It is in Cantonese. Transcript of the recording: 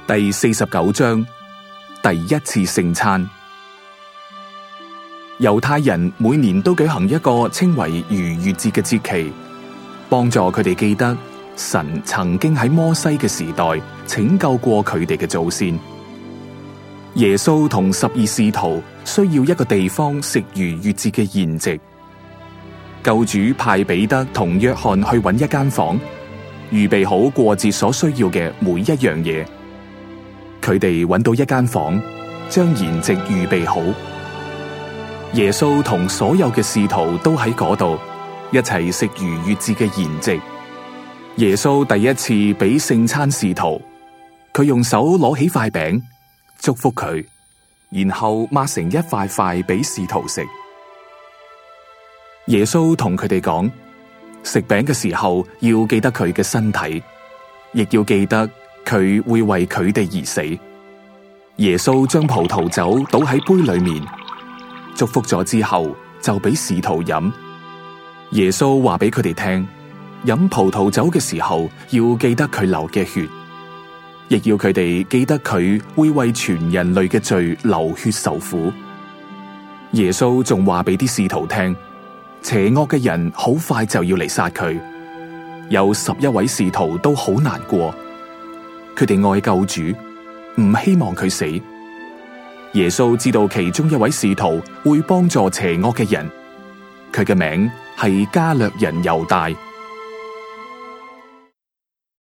第49章，第一次聖餐。猶太人每年都舉行一個稱為逾越節嘅節期，幫助佢哋記得神曾經喺摩西嘅時代拯救過佢哋嘅祖先。耶穌同12使徒需要一個地方食逾越節嘅筵席，救主派彼得同約翰去揾一間房，預備好過節所需要嘅每一樣嘢。佢哋揾到一間房，將筵席預備好。耶穌同所有嘅使徒都喺嗰度一齊食逾越節嘅筵席。耶穌第一次俾聖餐使徒，佢用手攞起塊餅，祝福佢，然後擘成一塊塊俾使徒食。耶穌同佢哋講，食餅嘅時候要記得佢嘅身體，亦要記得佢會為佢哋而死。耶穌將葡萄酒倒喺杯裏面，祝福咗之後就俾使徒飲。耶穌話俾佢哋聽，飲葡萄酒嘅時候要記得佢流嘅血，亦要佢哋記得佢會為全人類嘅罪流血受苦。耶穌仲話俾啲使徒聽，邪惡嘅人好快就要嚟殺佢。有11位使徒都好難過，佢哋愛救主，唔希望佢死。耶穌知道其中一位使徒會幫助邪惡嘅人，佢嘅名係加略人猶大。